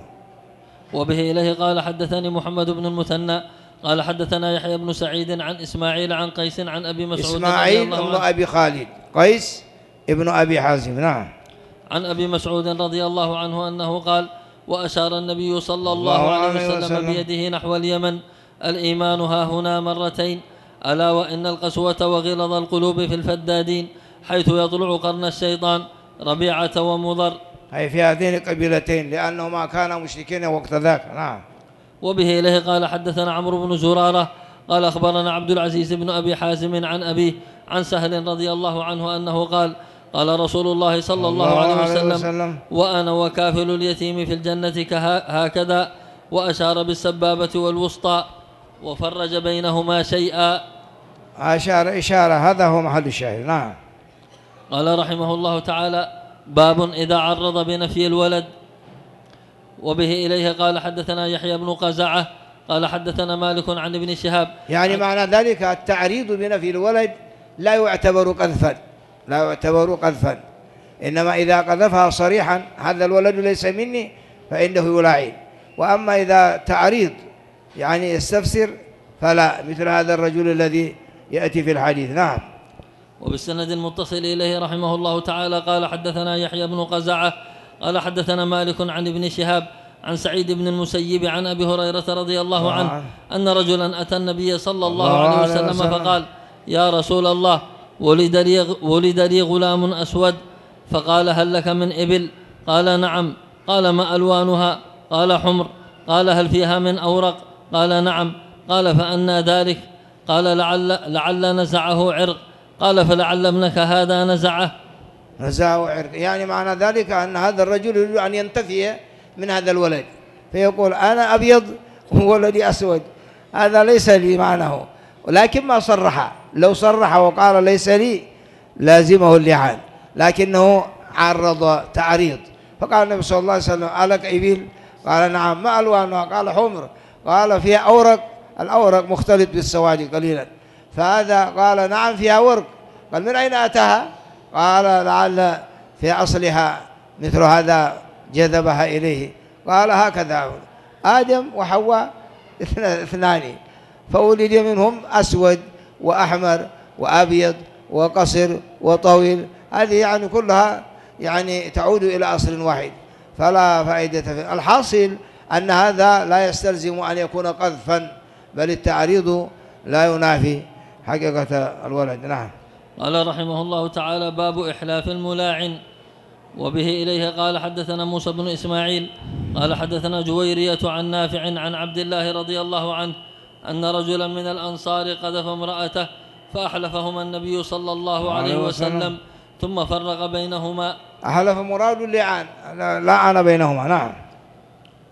وبه إليه قال حدثني محمد بن المثنى قال حدثنا يحيى بن سعيد عن إسماعيل عن قيس عن أبي مسعود إسماعيل ابن أبي خالد، قيس ابن أبي حازم. نعم. عن أبي مسعود رضي الله عنه أنه قال وأشار النبي صلى الله عليه وسلم بيده نحو اليمن الإيمان ها هنا مرتين، ألا وإن القسوة وغلظ القلوب في الفدادين حيث يطلع قرن الشيطان ربيعة ومضر، أي في هذين القبيلتين لأنهما كانا مشركين وقت ذاك. نعم. وبه إليه قال حدثنا عمرو بن زرارة قال أخبرنا عبد العزيز بن أبي حازم عن أبيه عن سهل رضي الله عنه أنه قال قال رسول الله صلى الله عليه وسلم وأنا وكافل اليتيم في الجنة هكذا، وأشار بالسبابة والوسطى وفرج بينهما شيئا. أشار إشارة، هذا هو محل الشاهد. نعم. قال رحمه الله تعالى باب إذا عرض بنفي الولد. وبه إليه قال حدثنا يحيى بن قزعة قال حدثنا مالك عن ابن شهاب. يعني معنى ذلك التعريض بنفي الولد لا يعتبر قذفا، لا يعتبر قذفا، إنما إذا قذفها صريحا هذا الولد ليس مني فإنه يلاعن. وأما إذا تعريض يعني يستفسر فلا، مثل هذا الرجل الذي يأتي في الحديث. نعم. وبالسند المتصل إليه رحمه الله تعالى قال حدثنا يحيى بن قزعة قال حدثنا مالك عن ابن شهاب عن سعيد بن المسيب عن أبي هريرة رضي الله عنه أن رجلا أتى النبي صلى الله عليه وسلم فقال يا رسول الله ولد لي غلام أسود، فقال هل لك من إبل؟ قال نعم. قال ما ألوانها؟ قال حمر. قال هل فيها من أورق؟ قال نعم. قال فأنى ذلك؟ قال لعل نزعه عرق. قال فلعل ابنك هذا نزعه عرق، يعني معنى ذلك أن هذا الرجل يريد أن ينتفي من هذا الولد، فيقول أنا أبيض وولدي أسود، هذا ليس لي معناه. ولكن ما صرح، لو صرح وقال ليس لي لازمه اللعان، لكنه عرض تعريض. فقال النبي صلى الله عليه وسلم ألك إبل؟ قال نعم. ما ألوانها؟ قال حمر. قال فيها أورق؟ الأورق مختلط بالسواد قليلا. فهذا قال نعم فيها ورق. قال من أين أتاها؟ قال لعل في أصلها مثل هذا جذبها إليه. قال هكذا آدم وحواء اثنان، فولد منهم أسود وأحمر وأبيض وقصر وطويل، هذه يعني كلها يعني تعود إلى أصل واحد، فلا فائدة فيه. الحاصل أن هذا لا يستلزم أن يكون قذفا، بل التعريض لا ينافي حقيقة الولد. نعم. قال رحمه الله تعالى باب إحلاف الملاعن. وبه إليه قال حدثنا موسى بن إسماعيل قال حدثنا جويرية عن نافع عن عبد الله رضي الله عنه أن رجلا من الأنصار قذف امرأته فأحلفهما النبي صلى الله عليه وسلم ثم فرق بينهما. أحلف مراد اللعان، لعن بينهما. نعم.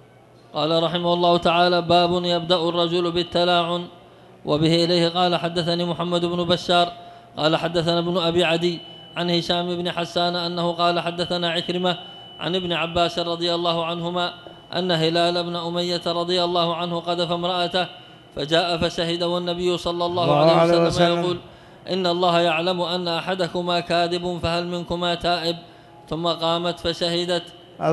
قال رحمه الله تعالى: باب يبدأ الرجل بالتلاعن. وبه إليه قال حدثني محمد بن بشار قال حدثنا ابن أبي عدي عن هشام بن حسان أنه قال حدثنا عكرمة عن ابن عباس رضي الله عنهما أن هلال بن أمية رضي الله عنه قذف امرأته فجاء فشهد، والنبي صلى الله عليه وسلم يقول: إن الله يعلم أن أحدكما كاذب فهل منكما تائب؟ ثم قامت فشهدت.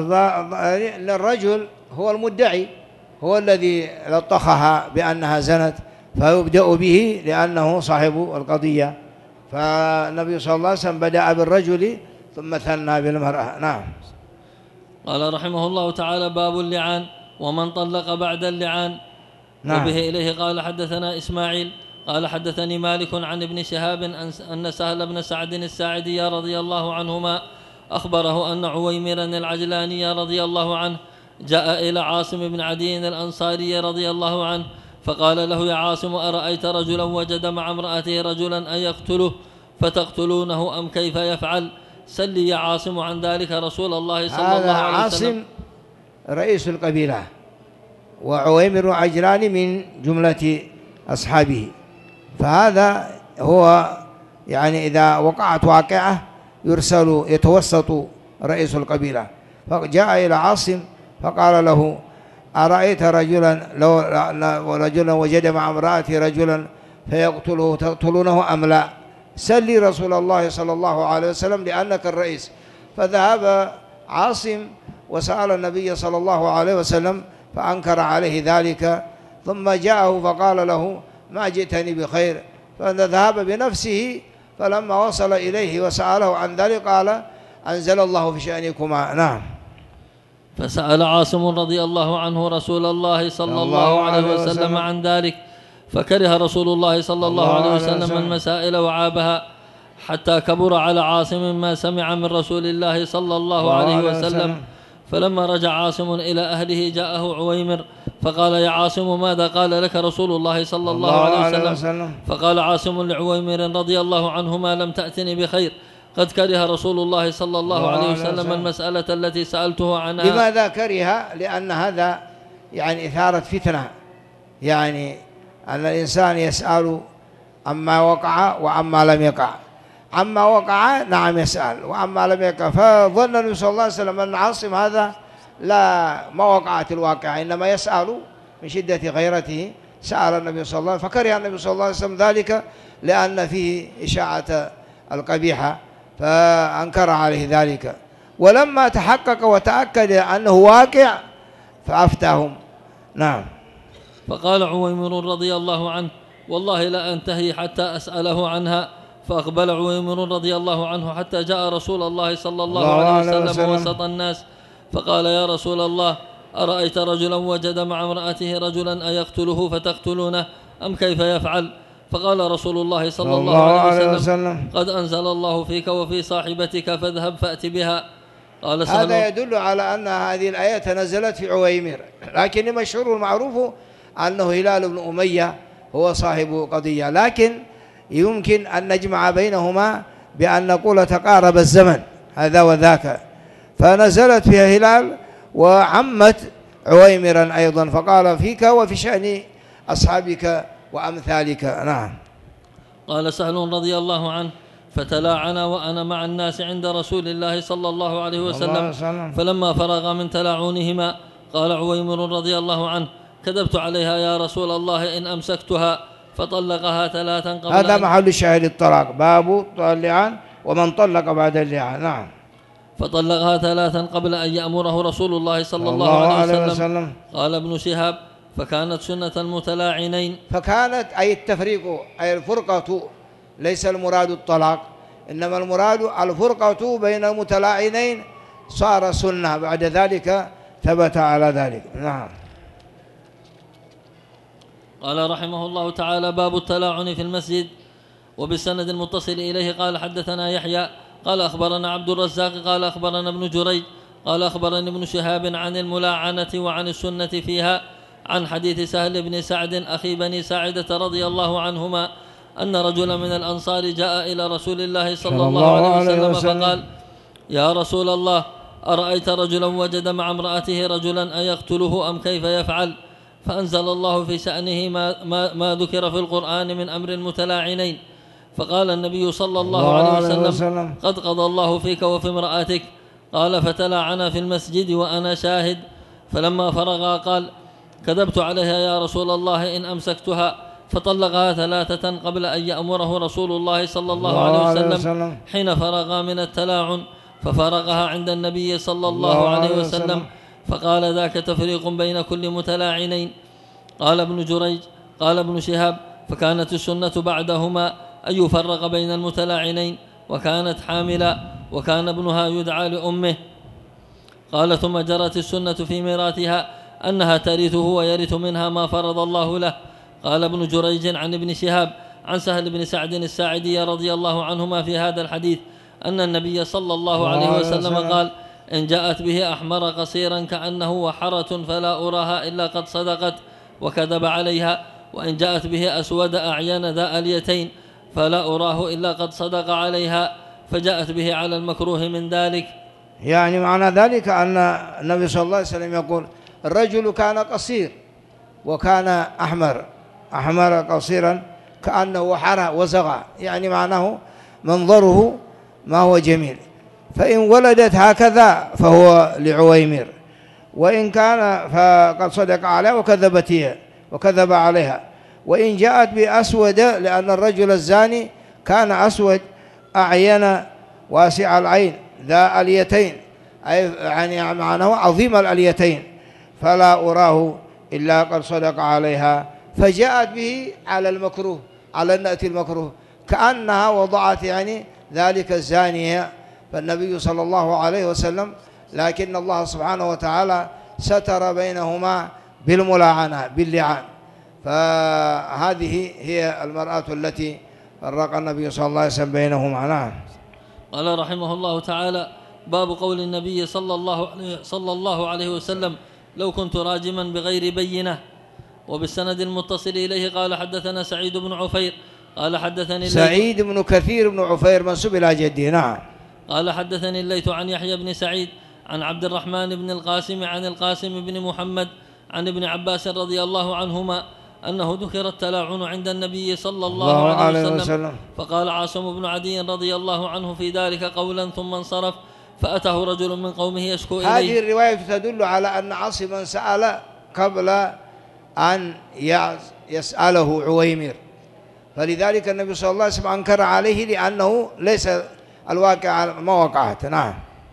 الرجل هو المدعي، هو الذي لطخها بأنها زنت، فيبدأ به لأنه صاحب القضية. فالنبي صلى الله عليه وسلم بدأ بالرجل ثم ثنى بالمرأة. نعم. قال رحمه الله تعالى: باب اللعان ومن طلق بعد اللعان. نعم. وبه إليه قال حدثنا إسماعيل قال حدثني مالك عن ابن شهاب أن سهل بن سعد الساعدي رضي الله عنهما أخبره أن عويمرا العجلاني رضي الله عنه جاء إلى عاصم بن عدي الأنصاري رضي الله عنه فقال له: يا عاصم، أرأيت رجلا وجد مع امرأته رجلا أن يقتله فتقتلونه أم كيف يفعل؟ سلي يا عاصم عن ذلك رسول الله صلى الله عليه وسلم. عاصم رئيس القبيلة، وعويمر عجلاني من جملة أصحابه، فهذا هو يعني إذا وقعت واقعة يتوسط رئيس القبيلة. فجاء إلى عاصم فقال له: أرأيت رجلا وجد مع امرأته رجلا فيقتله تقتلونه أم لا؟ سلي رسول الله صلى الله عليه وسلم لأنك الرئيس. فذهب عاصم وسأل النبي صلى الله عليه وسلم فأنكر عليه ذلك، ثم جاءه فقال له: ما جئتني بخير. فذهب بنفسه، فلما وصل إليه وسأله عن ذلك قال: أنزل الله في شأنكما. نعم. فسأل عاصم رضي الله عنه رسول الله صلى الله عليه وسلم عن ذلك، فكره رسول الله صلى الله عليه وسلم المسائل وعابها، حتى كبر على عاصم ما سمع من رسول الله صلى الله عليه وسلم. فلما رجع عاصم إلى أهله جاءه عويمر فقال: يا عاصم، ماذا قال لك رسول الله صلى الله عليه وسلم؟ فقال عاصم لعويمر رضي الله عنه: ما لم تأتني بخير، قد كره رسول الله صلى الله عليه وسلم المسألة التي سألته عنها. لماذا كره؟ لأن هذا يعني إثارة فتنة، يعني أن الإنسان يسأل عما وقع وعما لم يقع. عما وقع نعم يسأل، وعما لم يقع. فظن النبي صلى الله عليه وسلم أن عاصم هذا ما وقعت الواقعة، إنما يسأل من شدة غيرته. سأل النبي صلى الله عليه وسلم، فكره النبي صلى الله عليه وسلم ذلك لأن فيه إشاعة القبيحة، فأنكر عليه ذلك. ولما تحقق وتأكد أنه واقع فأفتاهم. نعم. فقال عويمر رضي الله عنه: والله لا أنتهي حتى أسأله عنها. فأقبل عويمر رضي الله عنه حتى جاء رسول الله صلى الله عليه وسلم وسط الناس، فقال: يا رسول الله، أرأيت رجلا وجد مع امرأته رجلا أيقتله فتقتلونه أم كيف يفعل؟ فقال رسول الله صلى الله عليه وسلم: قد أنزل الله فيك وفي صاحبتك فاذهب فأت بها. قال هذا يدل على أن هذه الآية نزلت في عويمر، لكن المشهور المعروف أنه هلال بن أمية هو صاحب قضية، لكن يمكن أن نجمع بينهما بأن نقول تقارب الزمن هذا وذاك، فنزلت فيها هلال وعمت عويمرا أيضا، فقال: فيك وفي شأن أصحابك وأمثالك. نعم. قال سهل رضي الله عنه: فتلاعنا وأنا مع الناس عند رسول الله صلى الله عليه وسلم، فلما فرغ من تلاعنهما قال عويمر رضي الله عنه: كذبت عليها يا رسول الله إن أمسكتها. فطلقها 3 قبل. هذا محل الشاهد الطلاق، باب اللعان ومن طلق بعد اللعان. نعم. فطلقها 3 قبل أن يأمره رسول الله صلى الله عليه وسلم. قال ابن شهاب: فكانت سنة المتلاعنين. فكانت أي التفريق أي الفرقة، ليس المراد الطلاق، إنما المراد الفرقة بين المتلاعنين، صار سنة بعد ذلك ثبت على ذلك. نعم. قال رحمه الله تعالى: باب التلاعن في المسجد. وبالسند المتصل إليه قال حدثنا يحيى قال أخبرنا عبد الرزاق قال أخبرنا ابن جريج قال أخبرني ابن شهاب عن الملاعنة وعن السنة فيها، عن حديث سهل بن سعد أخي بني ساعدة رضي الله عنهما أن رجلا من الأنصار جاء إلى رسول الله صلى الله عليه وسلم فقال: يا رسول الله، أرأيت رجلا وجد مع امرأته رجلا أيقتله أم كيف يفعل؟ فأنزل الله في شأنه ما ذكر في القرآن من أمر المتلاعنين، فقال النبي صلى الله عليه وسلم قد قضى الله فيك وفي امرأتك. قال فتلاعنا في المسجد وأنا شاهد، فلما فرغا قال كذبت عليها يا رسول الله إن أمسكتها، فطلقها 3 قبل أن يأمره رسول الله صلى الله عليه وسلم حين فرغا من التلاعن، ففرغها عند النبي صلى الله عليه وسلم فقال ذاك تفريق بين كل متلاعنين. قال ابن جريج قال ابن شهاب فكانت السنة بعدهما أن يفرق بين المتلاعنين، وكانت حاملا وكان ابنها يدعى لأمه. قال ثم جرت السنة في ميراثها أنها ترثه ويرث منها ما فرض الله له. قال ابن جريج عن ابن شهاب عن سهل بن سعد الساعدي رضي الله عنهما في هذا الحديث أن النبي صلى الله عليه وسلم قال إن جاءت به أحمر قصيرا كأنه وحرة فلا أراها إلا قد صدقت وكذب عليها، وإن جاءت به أسود أعين ذا أليتين فلا أراه إلا قد صدق عليها، فجاءت به على المكروه من ذلك. يعني معنى ذلك أن النبي صلى الله عليه وسلم يقول الرجل كان قصير وكان أحمر قصيرا كأنه وحر وزغى، يعني معناه منظره ما هو جميل، فإن ولدت هكذا فهو لعويمر، وإن كان فقد صدق عليها وكذبت هي وكذب عليها، وإن جاءت بأسود لأن الرجل الزاني كان أسود أعين واسع العين ذا اليتين، أي يعني معناه عظيم الأليتين، فلا أراه إلا قد صدق عليها، فجاءت به على المكروه، على النأت المكروه كأنها وضعت يعني ذلك الزانية. فالنبي صلى الله عليه وسلم لكن الله سبحانه وتعالى ستر بينهما بالملاعنة باللعان، فهذه هي المرأة التي فرق النبي صلى الله عليه وسلم بينهما. نعم. قال رحمه الله تعالى باب قول النبي صلى الله عليه وسلم لو كنت راجما بغير بينة. وبالسند المتصل إليه قال حدثنا سعيد بن عفير قال حدثني سعيد بن كثير بن عفير منسوب إلى جده. نعم. قال حدثني الليث عن يحيى بن سعيد عن عبد الرحمن بن القاسم عن القاسم بن محمد عن ابن عباس رضي الله عنهما أنه ذكر التلاعن عند النبي صلى الله عليه وسلم، فقال عاصم بن عدي رضي الله عنه في ذلك قولا ثم انصرف، فأتاه رجل من قومه يشكو إليه. هذه الرواية تدل على أن عاصما سأل قبل أن يسأله عويمر، فلذلك النبي صلى الله عليه وسلم أنكر عليه لأنه ليس الواقع ما وقعت. نعم.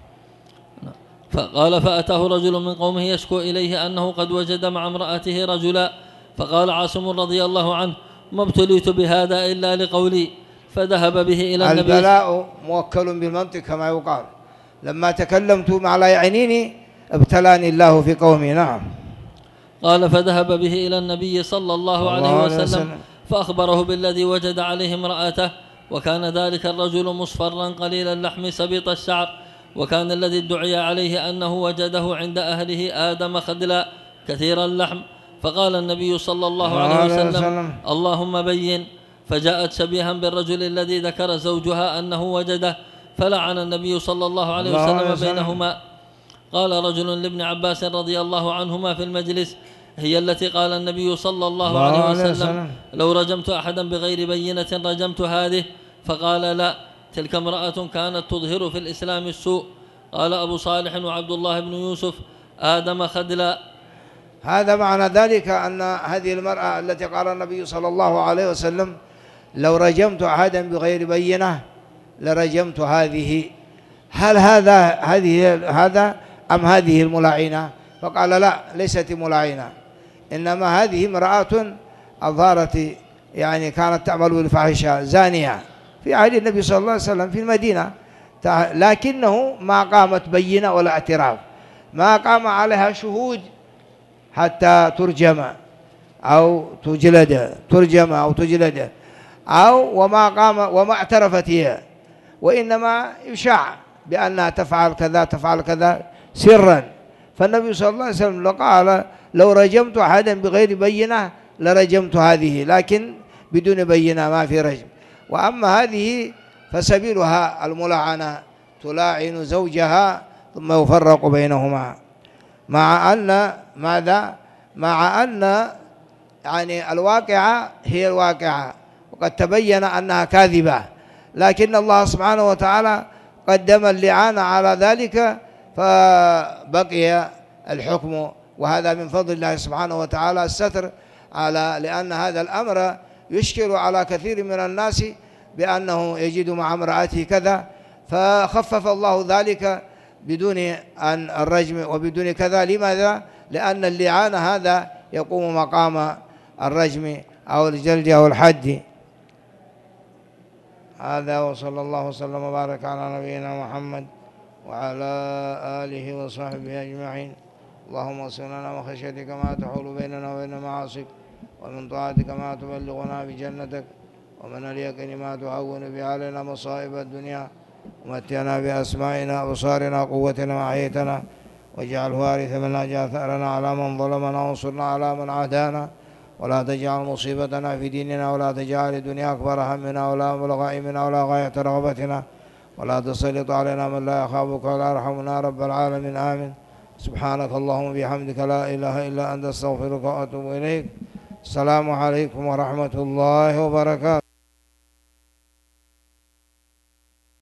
فقال فأتاه رجل من قومه يشكو إليه أنه قد وجد مع امرأته رجلا، فقال عاصم رضي الله عنه ما ابتليت بهذا إلا لقولي، فذهب به إلى النبي. البلاء موكل بالمنطق كما يقال، لما تكلمت ما لا يعنيني ابتلاني الله في قومي. نعم. قال فذهب به إلى النبي صلى الله عليه وسلم فأخبره بالذي وجد عليه امرأته، وكان ذلك الرجل مصفرا قليل اللحم سبيط الشعر، وكان الذي ادعي عليه أنه وجده عند أهله آدم خدلا كثير اللحم، فقال النبي صلى الله عليه وسلم اللهم بين، فجاءت شبيها بالرجل الذي ذكر زوجها أنه وجده، فلعن النبي صلى الله عليه وسلم بينهما. قال رجل لابن عباس رضي الله عنهما في المجلس هي التي قال النبي صلى الله عليه وسلم لو رجمت أحدا بغير بينة رجمت هذه، فقال لا، تلك امرأة كانت تظهر في الإسلام السوء. قال أبو صالح وعبد الله بن يوسف آدم خدلا. هذا معنى ذلك أن هذه المرأة التي قال النبي صلى الله عليه وسلم لو رجمت أحدا بغير بينة لرجمت هذه، هل هذا أم هذه الملاعنة؟ فقال لا، ليست ملاعنة، إنما هذه امرأة أظهرت يعني كانت تعمل بالفاحشة زانية في عهد النبي صلى الله عليه وسلم في المدينة، لكنه ما قامت بينة ولا اعتراف، ما قام عليها شهود حتى ترجم أو تجلد أو وما اعترفت هي، وإنما يشاع بأنها تفعل كذا سرا. فالنبي صلى الله عليه وسلم قال لو رجمت أحدا بغير بينة لرجمت هذه، لكن بدون بينة ما في رجم. وأما هذه فسبيلها الملاعنة، تلاعن زوجها ثم يفرق بينهما، مع أن ماذا؟ مع أن يعني الواقعة هي الواقعة وقد تبين أنها كاذبة، لكن الله سبحانه وتعالى قدم اللعان على ذلك فبقي الحكم، وهذا من فضل الله سبحانه وتعالى الستر لأن هذا الأمر يشكل على كثير من الناس بأنه يجد مع امرأته كذا، فخفف الله ذلك بدون أن الرجم وبدون كذا. لماذا؟ لأن اللعان هذا يقوم مقام الرجم أو الجلد أو الحد. هذا وصلى الله وسلم وبارك على نبينا محمد وعلى آله وصحبه أجمعين. اللهم اغفر لنا من خشيتك ما تحول بيننا وبين معاصيك، ومن طاعتك ما تبلغنا بجنتك، ومن اليقين ما تهون به علينا مصائب الدنيا، ومتعنا بأسمائنا وأبصارنا وقوتنا ما أحييتنا، واجعله وارث منا، اجعل ثأرنا على من ظلمنا وانصرنا على من عادانا، ولا تجعل مصيبتنا في ديننا، ولا تجعل الدنيا أكبر همنا ولا مبلغ علمنا ولا غاية رغبتنا، ولا تسلط علينا من لا يخافك ولا يرحمنا رب العالمين. آمين. سبحانك اللهم وبحمدك لا إله إلا أنت، استغفرك وأتوب إليك. السلام عليكم ورحمة الله وبركاته.